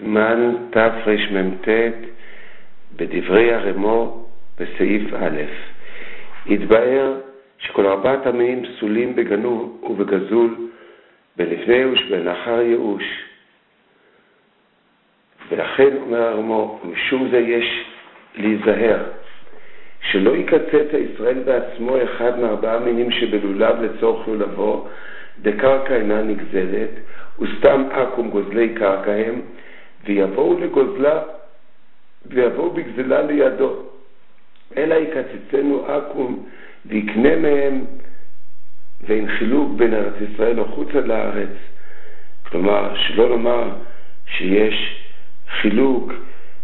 סימן תרמ"ט בדברי הרמו בסעיף א'. התבאר שכל ארבעת המינים פסולים בגנוב ובגזול, בלפני ייאוש ולאחר ייאוש. ולכן אומר הרמו, משום זה יש להיזהר שלא יקצץ הישראל בעצמו אחד מארבעה מינים שבלולב לצורך לולבו, דקרקע אינה נגזלת, וסתם אקום גוזלי קרקע הם, ויבואו בגזלה לידו. אלא יקצצנו אקום ויקנה מהם, ואין חילוק בין ארץ ישראל וחוצה לארץ. כלומר, שלא לומר שיש חילוק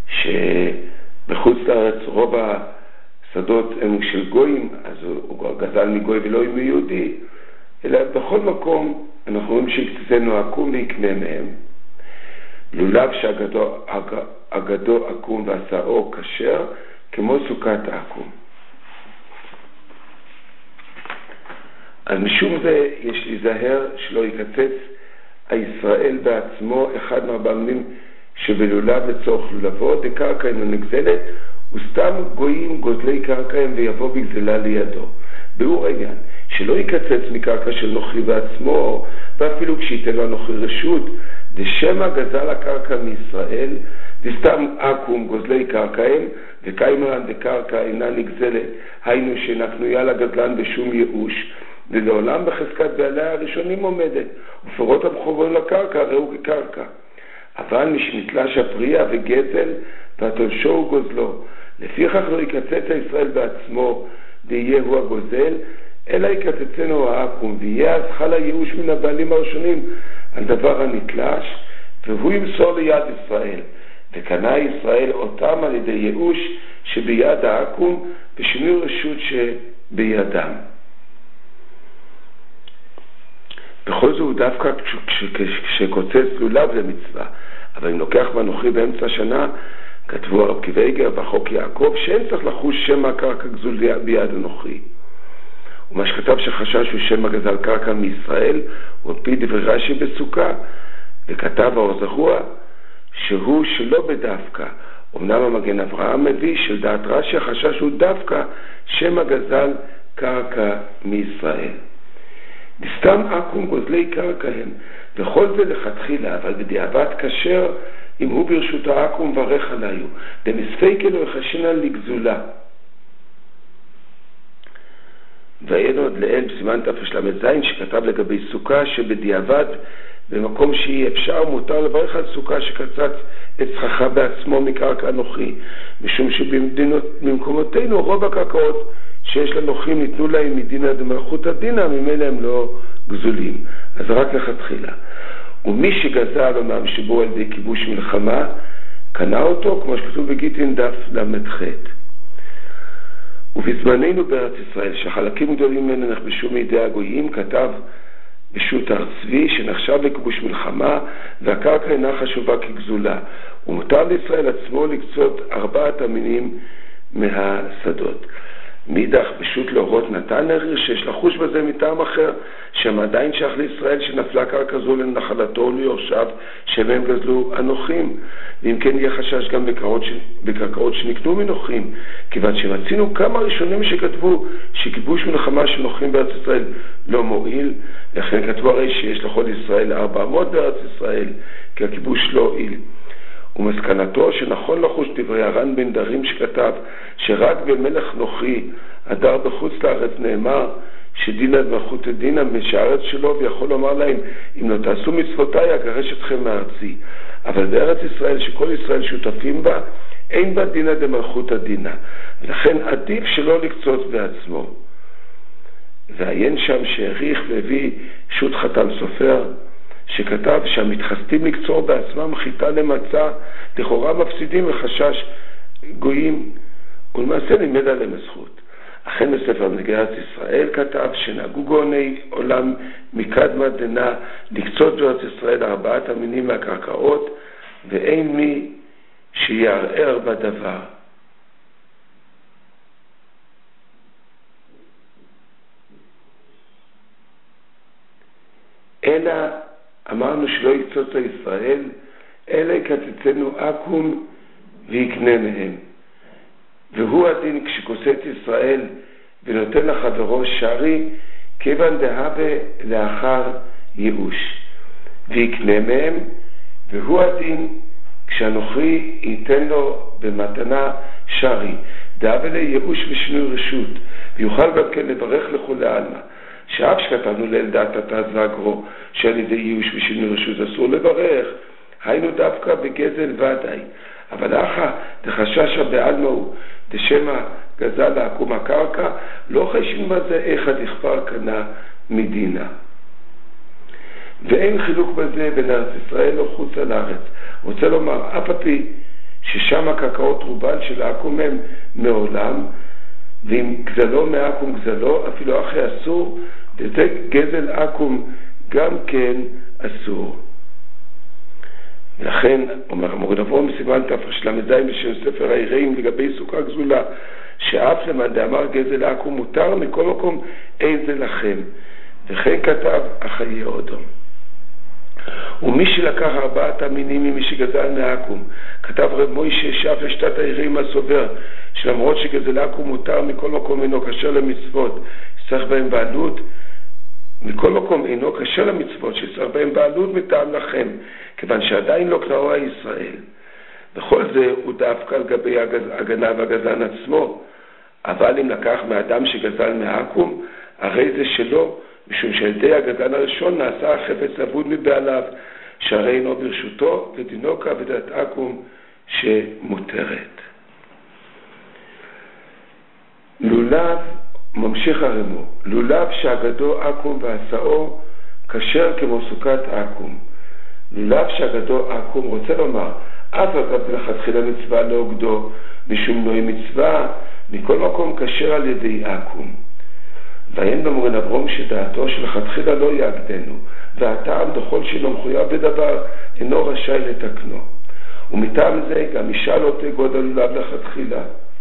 שבחוץ לארץ רוב השדות הם של גויים, אז הוא גזל מגוי ולא מיהודי, אלא בכל מקום אנחנו רואים שיקצצנו אקום ויקנה מהם. לולב שאגדו אקום ועשאו כשר, כמו סוכת אקום. אז משום זה יש להיזהר שלא יקצץ הישראל בעצמו אחד מארבעה מינים שבלולב לצורך לולבו, דקרקע אינה נגזלת, וסתם גויים גוזלי קרקע הם, ויבוא בגזלה לידו. ביאור העניין, שלא יקצץ מקרקע של נוכרי בעצמו, ואפילו כשייתן לו הנוכרי רשות, דשמא גזל הקרקע מישראל, דסתם אקום גוזלי קרקע הם, וקיימרן דקרקע אינה נגזלת, היינו שאינה קנויה לגזלן בשום ייאוש, ולעולם בחזקת בעליה הראשונים עומדת, ופירות הבכורים לקרקע ראו כקרקע. אבל משנתלש הפריע וגזל, והתולשו הוא גוזלו. לפיכך לא יקצץ הישראל בעצמו, ויהיה הוא הגוזל, אלא יקצצנו האקום, ויהיה אז חל הייאוש מן הבעלים הראשונים על דבר הנתלש, והוא ימסור ליד ישראל. וקנה ישראל אותם על ידי ייאוש שביד האקום, ושינוי רשות שבידם. בכל זאת הוא דווקא כשקוצץ לולב למצווה, אבל אם לוקח מהנוכרי באמצע השנה, כתבו הרב קיוויגר בחוק יעקב שאין צריך לחוש שם הקרקע גזול ביד הנוכרי. ומה שכתב שחשש הוא שם הגזל קרקע מישראל, הוא על פי דברי רש"י בסוכה, וכתב האור זרוע שהוא שלא בדווקא. אמנם המגן אברהם מביא של דעת רש"י החשש הוא דווקא שם הגזל קרקע מישראל. דסתם אקום גוזלי קרקע הם, וכל זה לכתחילה, אבל בדיעבד כשר אם הוא ברשות האקום ורך עליו, דמספיקה לא יחשינה לגזולה. ואין עוד לאל בסימן תרל"ז שכתב לגבי סוכה שבדיעבד במקום שאי אפשר מותר לברך על סוכה שקצץ את צרכה בעצמו מקרקע נוכרי, משום שבמקומותינו רוב הקרקעות שיש לנוכרים ניתנו להם מדינה דמלכות הדינה, ממילא הם לא גזולים, אז רק לכתחילה. ומי שגזל אומנם שבו על ידי כיבוש מלחמה, קנה אותו כמו שכתוב בגיטין דף ל"ח. ובזמננו בארץ ישראל שחלקים גדולים ממנו נכבשו מידי הגויים, כתב בשו"ת הר צבי שנחשב לכיבוש מלחמה והקרקע אינה חשובה כגזולה, ומותר לישראל עצמו לקצות ארבעת המינים מהשדות. מידך בשו"ת לאורות נתן הריר שיש לחוש בזה מטעם אחר, שהם עדיין שייך לישראל שנפלה קרקע זו לנחלתו וליורשיו שהם גזלו הנוכרים, ואם כן יהיה חשש גם בקרקעות שנקנו מנוכרים, כיוון שמצינו כמה ראשונים שכתבו שכיבוש מלחמה של נוכרים בארץ ישראל לא מועיל, לכן כתבו הרי שיש לכל ישראל 400 בארץ ישראל, כי הכיבוש לא הועיל. ומסקנתו שנכון לחוש דברי הר"ן בן דרים שכתב שרק במלך נוכרי הדר בחוץ לארץ נאמר שדינה דמלכות הדינה משארץ שלו, ויכול לומר להם אם לא תעשו מצוותיי אגרש אתכם מארצי. אבל בארץ ישראל שכל ישראל שותפים בה אין בה דינה דמלכות הדינה, ולכן עדיף שלא לקצוץ בעצמו. ועיין שם שהעריך והביא שו"ת חתם סופר שכתב שהמתחסדים לקצור בעצמם חיטה למצה לכאורה מפסידים מחשש גויים, ולמעשה לימד עליהם הזכות. אכן בספר מגילות ישראל כתב שנהגו גאוני עולם מקדמת דנא לקצות בארץ ישראל ארבעת המינים מהקרקעות, ואין מי שיערער בדבר. אלא אמרנו שלא יקצוץ לישראל אלא יקצצנו עכו"ם ויקנה מהם. והוא הדין כשכוסה את ישראל ונותן לחברו שרי, כיוון דהבה לאחר ייאוש, ויקנה מהם. והוא הדין כשהנוכרי ייתן לו במתנה שרי, דהבה לייאוש ושינוי רשות, ויוכל גם כן לברך לכולי עלמא, שאף שכתבנו ליל דעת התז והגרו, שעל ידי ייאוש ושינוי רשות אסור לברך, היינו דווקא בגזל ודאי. אבל אחא דחששא בעלמא הוא דשמא גזל לעקום הקרקע, לא חשים בזה איך דכפר קנה מדינה. ואין חילוק בזה בין ארץ ישראל או חוץ על הארץ. רוצה לומר, אף הפי ששם הקרקעות רובן של העקום הם מעולם, ואם גזלו מעקום גזלו, אפילו אחרי אסור, וזה גזל עקום גם כן אסור. ולכן, אומר המורד אברום בסימן תרל"ז בשם ספר היראים לגבי סוכה גזולה, שאף למאן דאמר גזל עכו"ם מותר, מכל מקום אין זה לכם. וכן כתב החיי אודום. ומי שלקח 4 המינים ממי שגזל מעכו"ם, כתב רב מוישה שף לשתת היראים הסובר, שלמרות שגזל עכו"ם מותר, מכל מקום אינו כשר למצוות שצריך בהם בעלות, מכל מקום אינו כשר למצוות שצריך בהם בעלות מטעם לכם, כיוון שעדיין לא קראו ישראל. וכל זה הוא דווקא על גבי הגנב והגזלן עצמו. אבל אם לקח מאדם שגזל מעכו"ם, הרי זה שלו, משום שעל ידי הגזלן הראשון נעשה החפץ אבוד מבעליו, שהרי אינו ברשותו, ודינו כעבודת עכו"ם שמותרת. לולב, ממשיך הרמו, לולב שאגדו עכו"ם ועשאו כשר כמו סוכת עכו"ם. לולב שאגדו עכו"ם רוצה לומר, אף אגב לכתחילה מצווה לא אוגדו, משום נוי מצווה, מכל מקום כשר על ידי עכו"ם. ואין במורד אברום שדעתו שלכתחילה לא יאגדנו, והטעם דכל שלא מחויב בדבר אינו רשאי לתקנו. ומטעם זה גם אישה לא תגוד על לולב לכתחילה.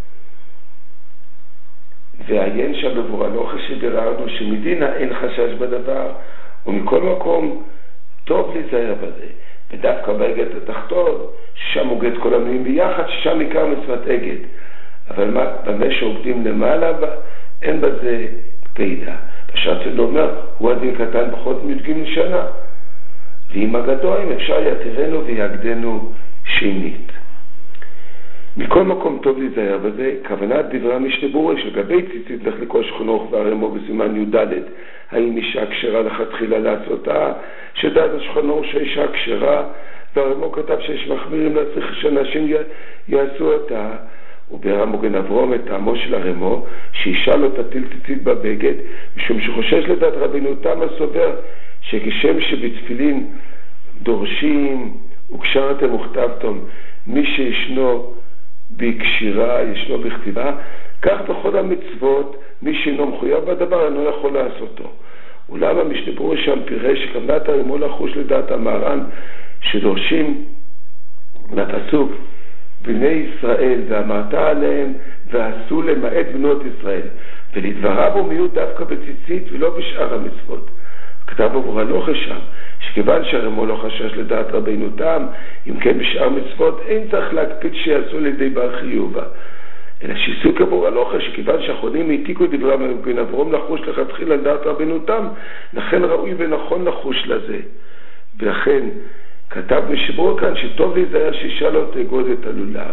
ועיין שבבור הלוכה שביררנו שמדינה אין חשש בדבר, ומכל מקום טוב להיזהר בזה. ודווקא באגד התחתון, ששם מוגד כל המינים ביחד, ששם עיקר מצוות אגד. אבל במה שעובדים למעלה, אין בזה פידה. בשעת אומר, הוא הדין קטן פחות מ-י"ג שנה. ועם הגדולים אפשר יתירנו ויאגדנו שנית. מכל מקום טוב להיזהר בזה, כוונת דברי המשנה ברורה שלגבי ציצית לחלקוש חנוך והרמו בסימן י"ד, האם אישה כשרה לכתחילה לעשותה, שדעת השכנור שאישה כשרה, והרמו כתב שיש מחמירים להצריך שאנשים יעשו אותה, וביאר המוגן אברום את טעמו של הרמו, שאישה לא תטיל ציצית בבגד, משום שחושש לדעת רבינו תם הסובר, שכשם שבתפילין דורשים וקשרתם וכתבתם, מי שישנו בקשירה, ישנו בכתיבה, כך בכל המצוות, מי שאינו מחויב בדבר אינו יכול לעשותו. אולם המשנה ברורה שם פירש שכוונת הרמו לחוש לדעת המהר"ן, שדורשים מהפסוק בני ישראל ואמרת עליהם ועשו למעט בנות ישראל, ולדבריו הוא מיעוט דווקא בציצית ולא בשאר המצוות. כתב בבור הלוכה שם שכיוון שהרמו לא חשש לדעת רבינו תם, אם כן בשאר מצוות אין צריך להקפיד שיעשו לידי בר חיובה, אלא שיסוק בבור הלוכה שכיוון שהאחרונים העתיקו דברי המוגן אברום לחוש לכתחילה על דעת רבינו תם, לכן ראוי ונכון לחוש לזה. ולכן כתב משבור כאן שטוב להיזהר שאישה לא תאגוד את הלולב.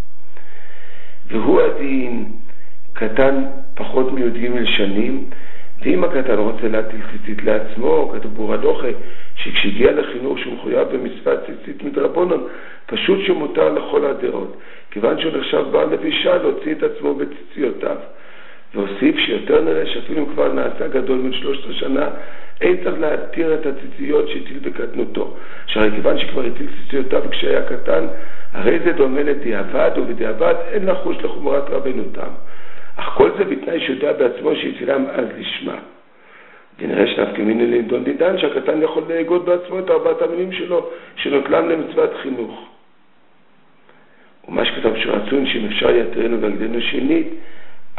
והוא הדין קטן פחות מ-י"ג שנים, ואם הקטן רוצה להטיל ציצית לעצמו, כתוב בבור הלוכה שכשהגיע לחינוך שהוא מחויב במצוות ציצית מדרבנן, פשוט שמותר לכל הדעות, כיוון שהוא נחשב בעל נבישה להוציא את עצמו בציציותיו. והוסיף שיותר נראה שאפילו כבר נעשה גדול מן 13 שנה, אין צריך להתיר את הציציות שהטיל בקטנותו. שהרי כיוון שכבר הטיל ציציותיו כשהיה קטן, הרי זה דומה לדיעבד, ובדיעבד אין לחוש לחומרת רבינו תם. אך כל זה בתנאי שיודע בעצמו שהצילם אז לשמה. ונראה שנפקא מינה לנדון דידן שהקטן יכול להגות בעצמו את 4 המינים שלו שנוטלם למצוות חינוך. ומה שכתב שרצון שאם אפשר יתרנו והגדנו שנית,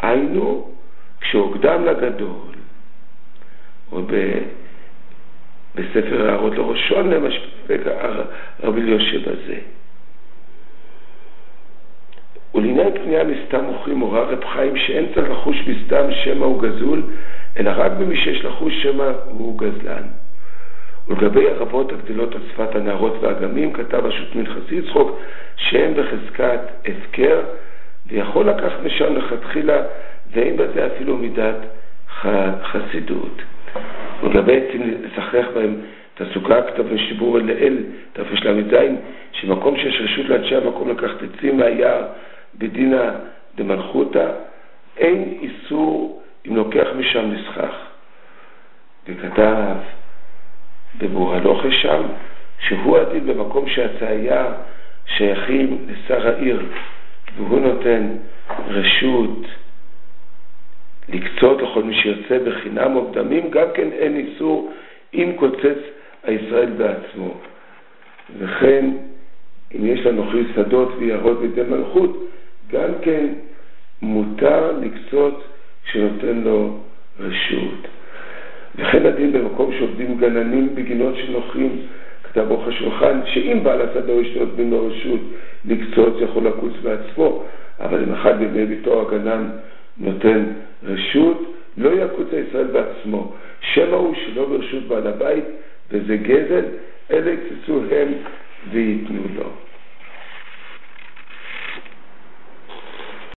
היינו כשהוקדם לגדול, או בספר הערות לראשון למשפק רבי יושב הזה. ולעניין קנייה מסתם מוכרים הורה רב חיים שאין צריך לחוש בסתם שמא הוא גזול, אלא רק במי שיש לחוש שמא הוא גזלן. ולגבי הרבות הגדלות על שפת הנערות והאגמים כתב השו"ת מנחס יצחוק שהם בחזקת הפקר, ויכול לקחת משם לכתחילה, ואין בזה אפילו מידת חסידות. ולגבי עצים לסכרח בהם תסוקה כתב ושיבור אל לאל תפש למזין, שמקום שיש רשות לאנשי המקום לקחת עצים מהיער בדינה דמלכותה, אין איסור אם לוקח משם לסכך. וכתב בבור הלוכה שם שהוא הדין במקום שהצעיה שייכים לשר העיר, והוא נותן רשות לקצות לכל מי שיוצא בחינם או בדמים, גם כן אין איסור אם קוצץ הישראל בעצמו. וכן אם יש לנו חי שדות ויערות בידי מלכות, גם כן מותר לקצות כשנותן לו רשות. וכן הדין במקום שעובדים גננים בגינות של נוכרים, כתב אורך השולחן, שאם בעל השדה או אשתו נותנים לו רשות לקצות יכול לקוץ בעצמו, אבל אם אחד מבני ביתו הגנן נותן רשות, לא יקוץ הישראל בעצמו. שמא הוא שלא ברשות בעל הבית, וזה גזל, אלה יקצצו הם ויתנו לו.